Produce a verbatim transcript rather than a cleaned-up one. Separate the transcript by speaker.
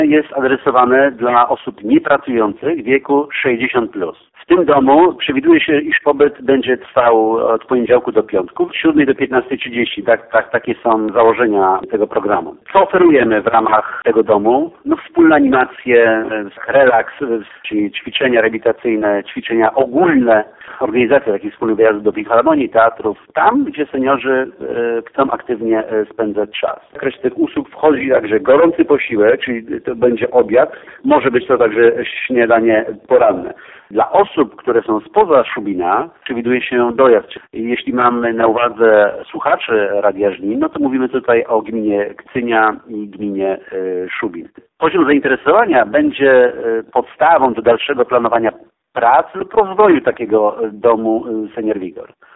Speaker 1: jest adresowane dla osób niepracujących w wieku sześćdziesiąt plus. W tym domu przewiduje się, iż pobyt będzie trwał od poniedziałku do piątku, od siódmej do piętnastej trzydzieści. Tak, tak, takie są założenia tego programu. Co oferujemy w ramach tego domu? No, wspólne animacje, relaks, czyli ćwiczenia rehabilitacyjne, ćwiczenia ogólne, organizacja takich wspólnych wyjazdów do filharmonii, teatrów, tam, gdzie seniorzy e, chcą aktywnie e, spędzać czas. W zakresie tych usług wchodzi także gorący posiłek, czyli to będzie obiad, może być to także śniadanie poranne. Dla osób, które są spoza Szubina, przewiduje się dojazd. Jeśli mamy na uwadze słuchaczy Radia Żnin, no to mówimy tutaj o gminie Kcynia i gminie y, Szubin. Poziom zainteresowania będzie y, podstawą do dalszego planowania prac lub rozwoju takiego domu y, Senior Vigor.